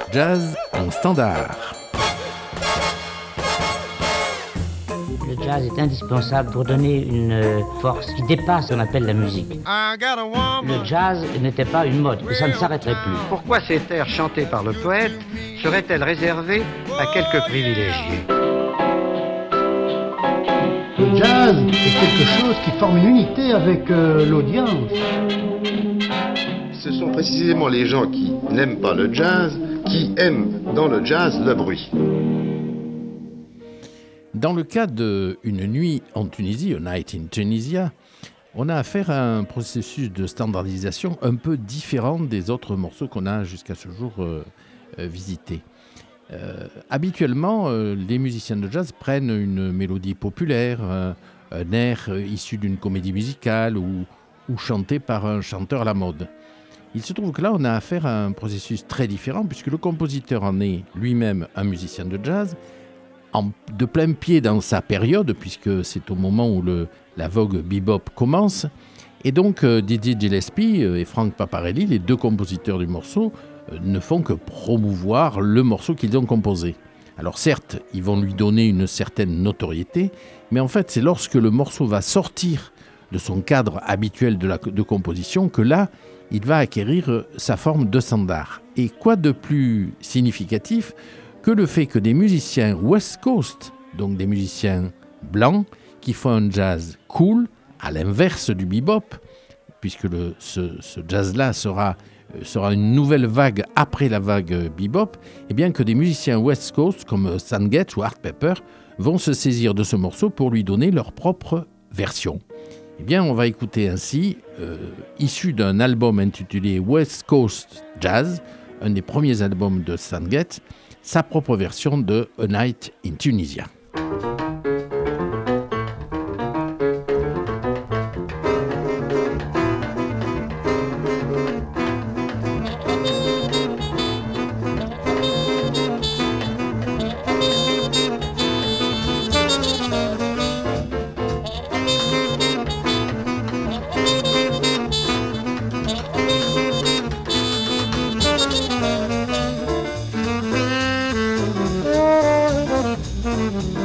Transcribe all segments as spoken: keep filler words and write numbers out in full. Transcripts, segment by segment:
Jazz en standard. Le jazz est indispensable pour donner une force qui dépasse ce qu'on appelle la musique. Le jazz n'était pas une mode, et ça ne s'arrêterait plus. Pourquoi ces airs chantés par le poète seraient-elles réservées à quelques privilégiés ? Le jazz est quelque chose qui forme une unité avec euh, l'audience. Ce sont précisément les gens qui n'aiment pas le jazz qui aiment dans le jazz le bruit. Dans le cas d'Une nuit en Tunisie, A Night in Tunisia, on a affaire à un processus de standardisation un peu différent des autres morceaux qu'on a jusqu'à ce jour euh, euh, visités. Euh, habituellement, euh, les musiciens de jazz prennent une mélodie populaire, euh, un air euh, issu d'une comédie musicale ou, ou chanté par un chanteur à la mode. Il se trouve que là, on a affaire à un processus très différent puisque le compositeur en est lui-même un musicien de jazz, en, de plein pied dans sa période, puisque c'est au moment où le, la vogue bebop commence. Et donc, euh, Dizzy Gillespie euh, et Frank Paparelli, les deux compositeurs du morceau, euh, ne font que promouvoir le morceau qu'ils ont composé. Alors certes, ils vont lui donner une certaine notoriété, mais en fait, c'est lorsque le morceau va sortir de son cadre habituel de, la, de composition que là, il va acquérir sa forme de standard. Et quoi de plus significatif que le fait que des musiciens West Coast, donc des musiciens blancs, qui font un jazz cool, à l'inverse du bebop, puisque le, ce, ce jazz-là sera, sera une nouvelle vague après la vague bebop, et bien que des musiciens West Coast, comme Stan Getz ou Art Pepper, vont se saisir de ce morceau pour lui donner leur propre version. Eh bien, on va écouter ainsi, euh, issu d'un album intitulé West Coast Jazz, un des premiers albums de Stan Getz, sa propre version de A Night in Tunisia. Mm-hmm.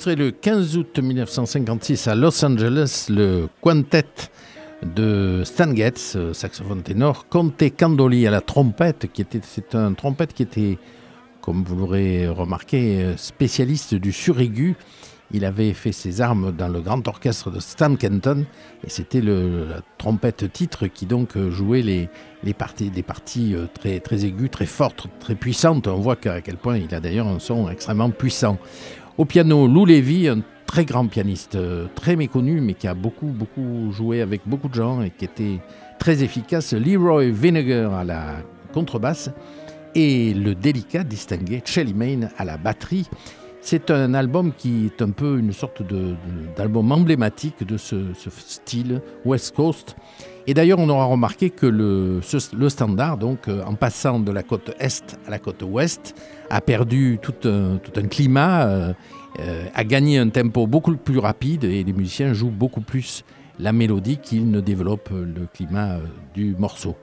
enregistré le quinze août mille neuf cent cinquante-six à Los Angeles le quintet de Stan Getz, saxophone ténor, Conte Candoli à la trompette, qui était, c'est un trompette qui était, comme vous l'aurez remarqué, spécialiste du suraigu. Il avait fait ses armes dans le grand orchestre de Stan Kenton et c'était le, la trompette titre qui donc jouait les, les parties, des parties très, très aiguës, très fortes, très puissantes. On voit qu'à quel point il a d'ailleurs un son extrêmement puissant. Au piano, Lou Levy, un très grand pianiste, très méconnu, mais qui a beaucoup, beaucoup joué avec beaucoup de gens et qui était très efficace. Leroy Vinnegar à la contrebasse et le délicat, distingué Chelly Main à la batterie. C'est un album qui est un peu une sorte de, de, d'album emblématique de ce, ce style West Coast. Et d'ailleurs, on aura remarqué que le, ce, le standard, donc, euh, en passant de la côte est à la côte ouest, a perdu tout un, tout un climat, euh, euh, a gagné un tempo beaucoup plus rapide et les musiciens jouent beaucoup plus la mélodie qu'ils ne développent le climat euh, du morceau.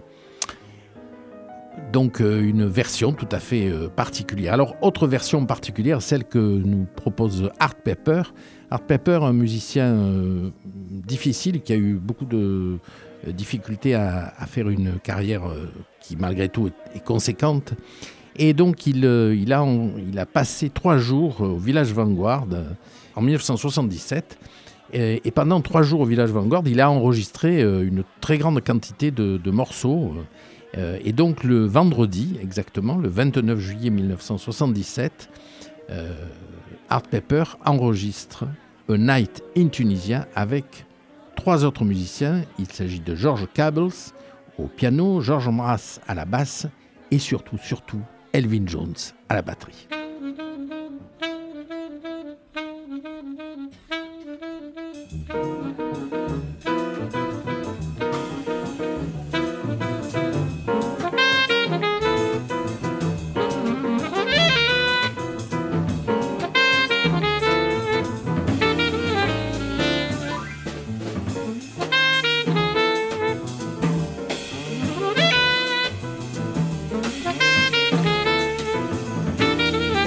Donc euh, une version tout à fait euh, particulière. Alors autre version particulière, celle que nous propose Art Pepper. Art Pepper, un musicien euh, difficile qui a eu beaucoup de euh, difficultés à, à faire une carrière euh, qui malgré tout est, est conséquente. Et donc il, euh, il, a, on, il a passé trois jours au Village Vanguard euh, en dix-neuf cent soixante-dix-sept. Et, et pendant trois jours au Village Vanguard, il a enregistré euh, une très grande quantité de, de morceaux. Euh, Euh, et donc le vendredi, exactement, le vingt-neuf juillet mille neuf cent soixante-dix-sept, euh, Art Pepper enregistre A Night in Tunisia avec trois autres musiciens. Il s'agit de George Cables au piano, George Mraz à la basse et surtout, surtout, Elvin Jones à la batterie. Thank you.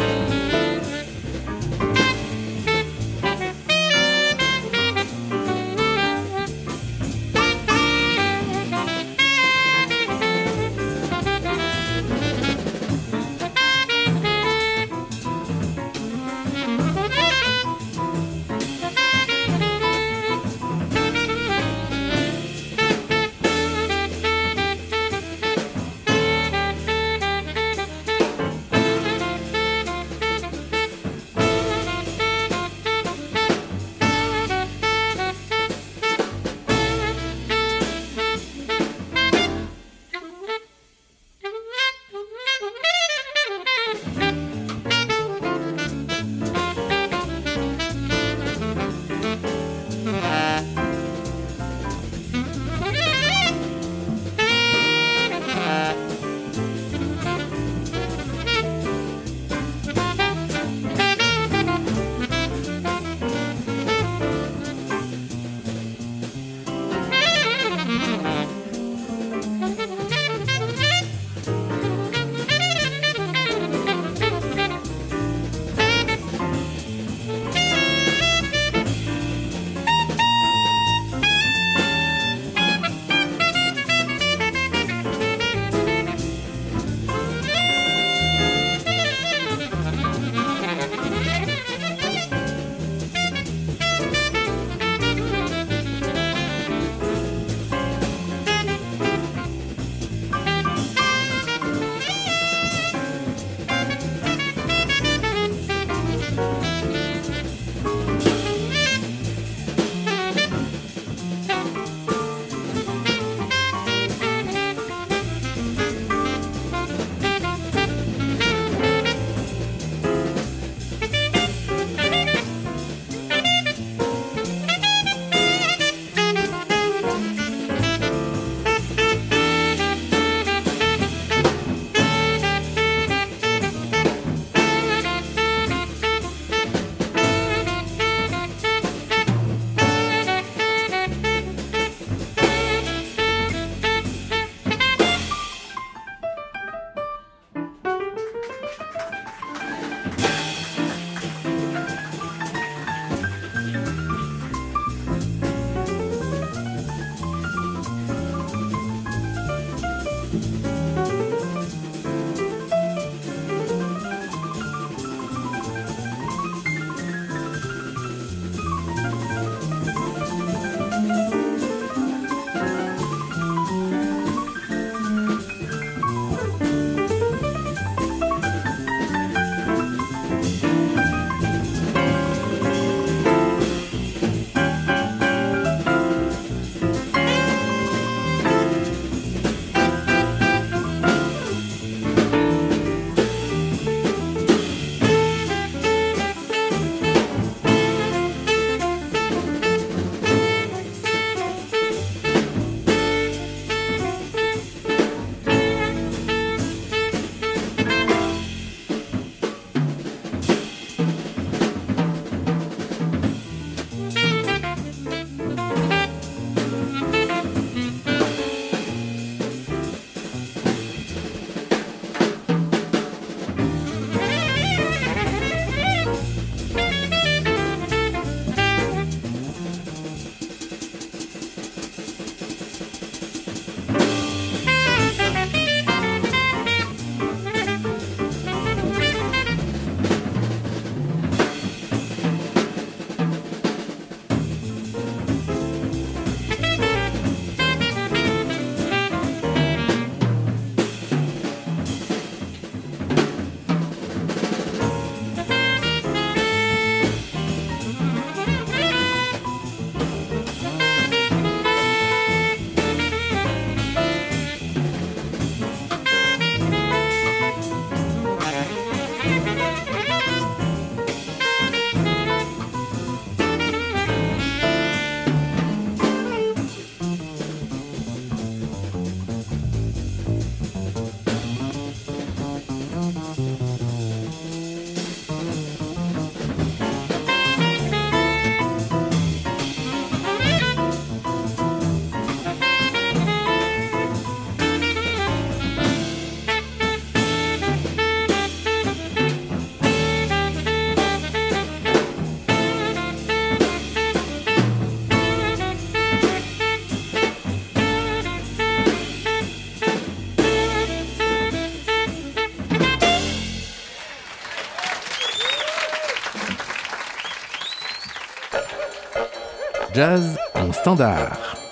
jazz en standard.